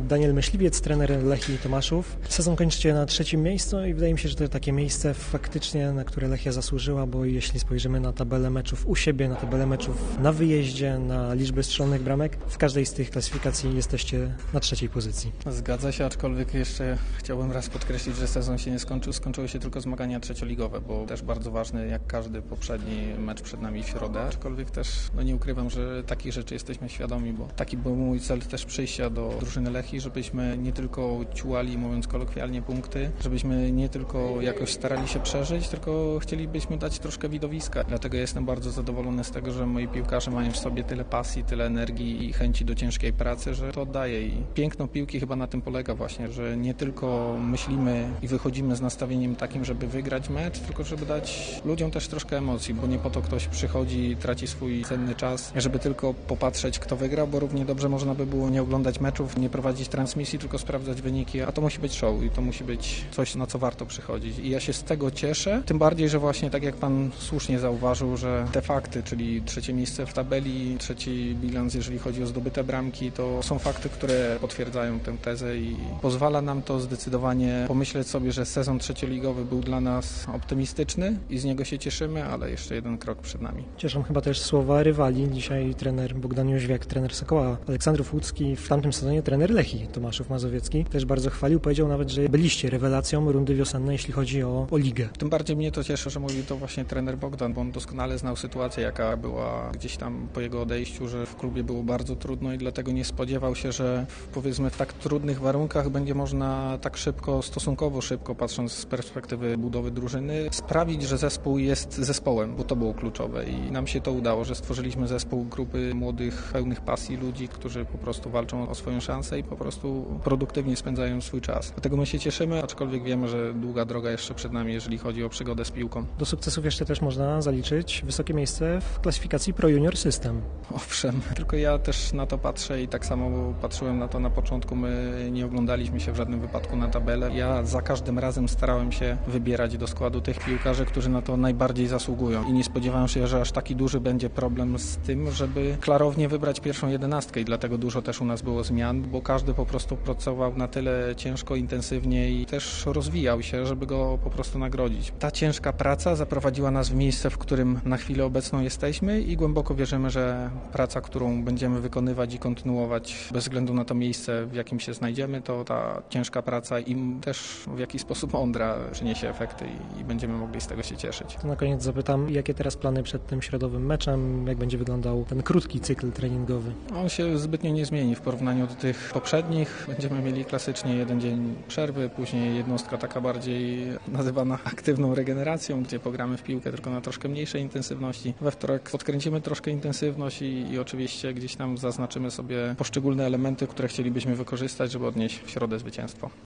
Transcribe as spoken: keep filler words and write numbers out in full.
Daniel Myśliwiec, trener Lechii Tomaszów. Sezon kończycie na trzecim miejscu i wydaje mi się, że to takie miejsce faktycznie, na które Lechia zasłużyła, bo jeśli spojrzymy na tabelę meczów u siebie, na tabelę meczów na wyjeździe, na liczbę strzelonych bramek, w każdej z tych klasyfikacji jesteście na trzeciej pozycji. Zgadza się, aczkolwiek jeszcze chciałbym raz podkreślić, że sezon się nie skończył, skończyły się tylko zmagania trzecioligowe, bo też bardzo ważny, jak każdy poprzedni mecz przed nami w środę, aczkolwiek też no nie ukrywam, że takich rzeczy jesteśmy świadomi, bo taki był mój cel też przyjścia do drużyny Lechii, żebyśmy nie tylko ciułali, mówiąc kolokwialnie, punkty, żebyśmy nie tylko jakoś starali się przeżyć, tylko chcielibyśmy dać troszkę widowiska. Dlatego jestem bardzo zadowolony z tego, że moi piłkarze mają w sobie tyle pasji, tyle energii i chęci do ciężkiej pracy, że to oddaje. I piękno piłki chyba na tym polega właśnie, że nie tylko myślimy i wychodzimy z nastawieniem takim, żeby wygrać mecz, tylko żeby dać ludziom też troszkę emocji, bo nie po to ktoś przychodzi, traci swój cenny czas, żeby tylko popatrzeć, kto wygrał, bo równie dobrze można by było nie oglądać meczów, nie prowadzić transmisji, tylko sprawdzać wyniki, a to musi być show i to musi być coś, na co warto przychodzić. I ja się z tego cieszę, tym bardziej, że właśnie tak jak pan słusznie zauważył, że te fakty, czyli trzecie miejsce w tabeli, trzeci bilans, jeżeli chodzi o zdobyte bramki, to są fakty, które potwierdzają tę tezę i pozwala nam to zdecydowanie pomyśleć sobie, że sezon trzecioligowy był dla nas optymistyczny i z niego się cieszymy, ale jeszcze jeden krok przed nami. Cieszą chyba też słowa rywali. Dzisiaj trener Bogdan Jóźwiak, trener Sokoła Aleksandrów Łódzki, w tamtym sezonie trener Lechii Tomaszów Mazowiecki też bardzo chwalił, powiedział nawet, że byliście rewelacją rundy wiosennej, jeśli chodzi o, o ligę. Tym bardziej mnie to cieszy, że mówił to właśnie trener Bogdan, bo on doskonale znał sytuację, jaka była gdzieś tam po jego odejściu, że w klubie było bardzo trudno i dlatego nie spodziewał się, że w, powiedzmy w tak trudnych warunkach będzie można tak szybko, stosunkowo szybko, patrząc z perspektywy budowy drużyny, sprawić, że zespół jest zespołem, bo to było kluczowe i nam się to udało, że stworzyliśmy zespół grupy młodych, pełnych pasji ludzi, którzy po prostu walczą o swoją szansę i po prostu produktywnie spędzają swój czas. Dlatego my się cieszymy, aczkolwiek wiemy, że długa droga jeszcze przed nami, jeżeli chodzi o przygodę z piłką. Do sukcesów jeszcze też można zaliczyć wysokie miejsce w klasyfikacji Pro Junior System. Owszem, tylko ja też na to patrzę i tak samo patrzyłem na to na początku. My nie oglądaliśmy się w żadnym wypadku na tabelę. Ja za każdym razem starałem się wybierać do składu tych piłkarzy, którzy na to najbardziej zasługują i nie spodziewałem się, że aż taki duży będzie problem z tym, żeby klarownie wybrać pierwszą jedenastkę i dlatego dużo też u nas było zmian, bo każdy po prostu pracował na tyle ciężko, intensywnie i też rozwijał się, żeby go po prostu nagrodzić. Ta ciężka praca zaprowadziła nas w miejsce, w którym na chwilę obecną jesteśmy i głęboko wierzymy, że praca, którą będziemy wykonywać i kontynuować bez względu na to miejsce, w jakim się znajdziemy, to ta ciężka praca im też w jakiś sposób mądra przyniesie efekty i, i będziemy mogli z tego się cieszyć. To na koniec zapytam, jakie teraz plany przed tym środowym meczem, jak będzie wyglądał ten krótki cykl treningowy? On się zbytnio nie zmieni w porównaniu do tych poprzednich. Będziemy mieli klasycznie jeden dzień przerwy, później jednostka taka bardziej nazywana aktywną regeneracją, gdzie pogramy w piłkę tylko na troszkę mniejszej intensywności. We wtorek podkręcimy troszkę intensywność i, i oczywiście gdzieś tam zaznaczymy sobie poszczególne elementy, które chcielibyśmy wykorzystać, żeby odnieść w środę zwycięstwo.